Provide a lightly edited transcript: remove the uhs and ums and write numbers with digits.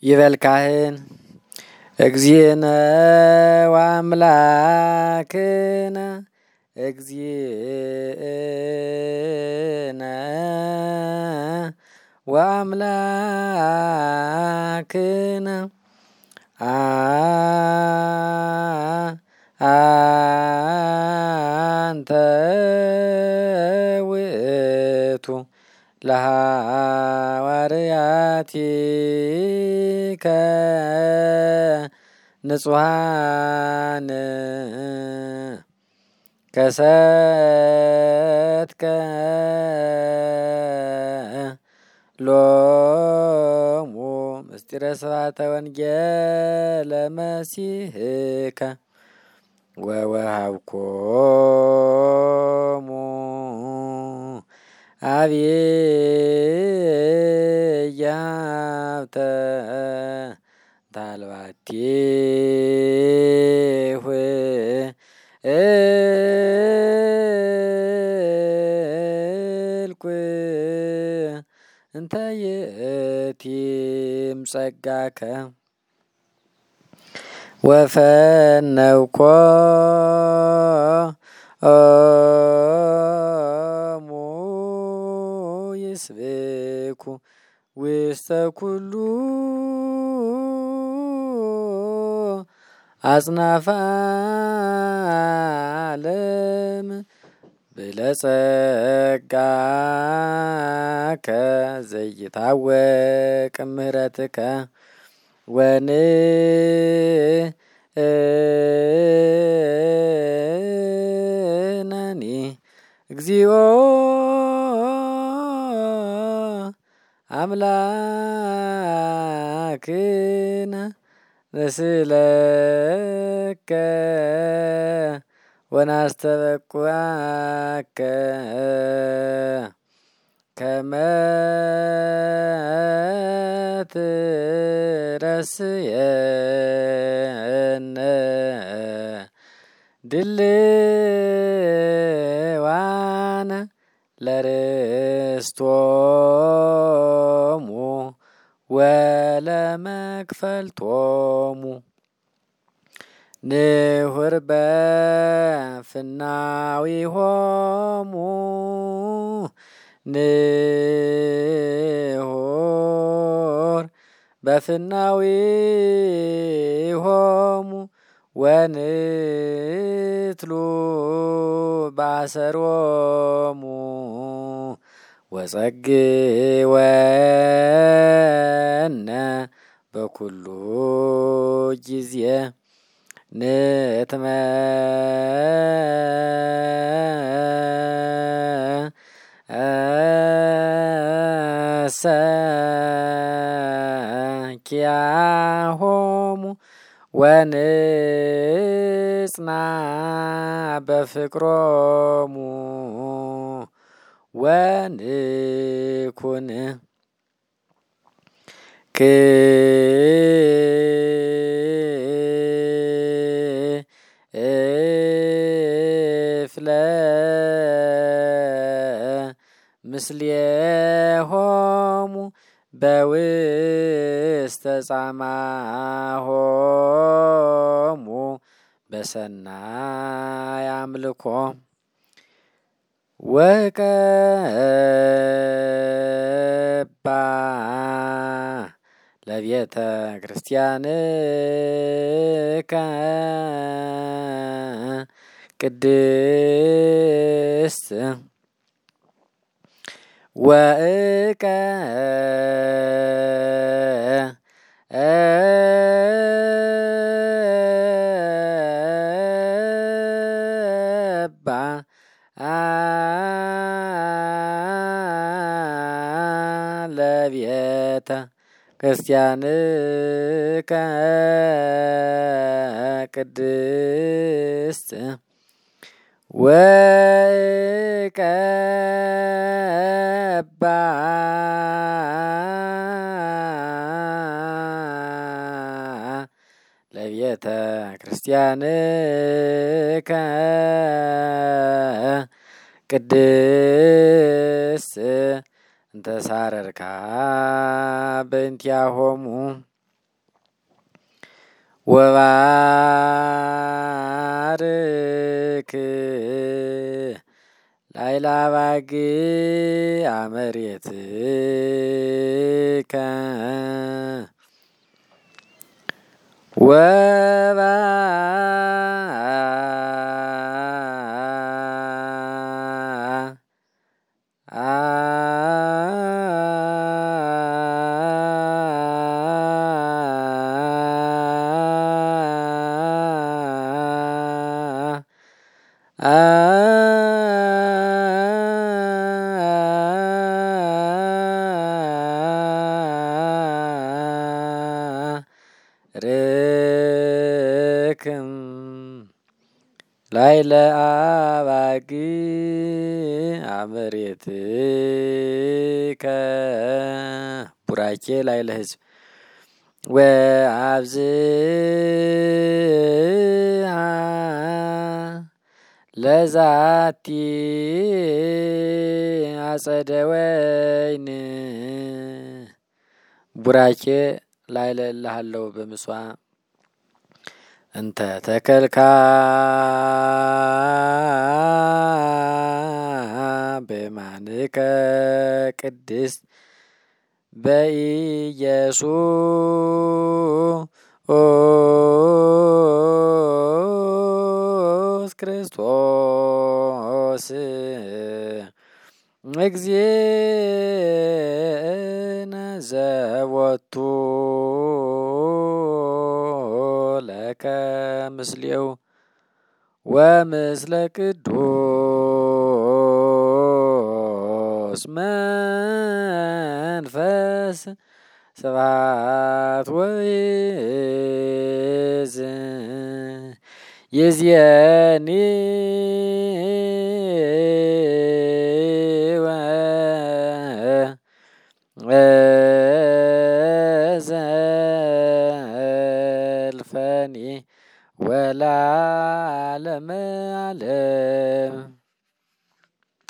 ይበል ካህን እግዚእነ ወአምላክነ እግዚእነ ወአምላክነ አንተ ውእቱ ለሐዋርያቲከ ንጹሐን ከሰትከ ሎሙ ምስጢረ ስብሐተ ወንጌለ መሲሕከ ወወሃብኮሙ አብየ ሀብተ ታልባቲሁ እልኩ እንተ ይእቲም ጸጋከ ወፈነውኮሙ ይስብኩ ውስተ ኩሉ አጽናፈ ዓለም ብለጸጋከ ዘይታወቅ ምህረትከ ወንእነኒ እግዚኦ አምላክነ ንስእለከ ወናስተበቁዐከ ከመ ትረስየነ ድልዋነ ለርስቶሙ ወለመክፈልቶሙ ንሁር በፍናዊሆሙ ንሁር በፍናዊሆሙ ወንትሉ ባሰሮሙ ወጸግወነ በኩሉ ጊዜ ንትመሰኪያሆሙ ወንጽና በፍቅሮሙ ወንኩን ክፍለ ምስሌሆሙ በውስተ ጻማሆሙ በሰናይ አምልኮ ወቀባ ለቤተ ክርስቲያንከ ቅድስት ወእቀባ ለቤተ ክርስቲያንከ ቅድስት ወእቀባ ለቤተ ክርስቲያንከ ቅድስት እንተ ሳረርካ በእንቲአሆሙ ወባርክ ላዕለ አባግዕ መሬትከ ርክም ላዕለ አባግዕ መሬትከ ቡራኬ ላዕለ ሕዝብ ወአብዝሃ ለዛቲ አጸደ ወይን ቡራኬ ላዕለ እልሃለሁ በምስዋ እንተ ተከልካ በየማንከ ቅድስት በኢየሱስ ክርስቶስ እግዚእነ ዘቦቱ ለከ ምስሌው ወምስለ ቅዱስ መንፈስ ስብሐት ወይእዜሰ ይእዜኒ ወዘልፈኒ ወለዓለመ ዓለም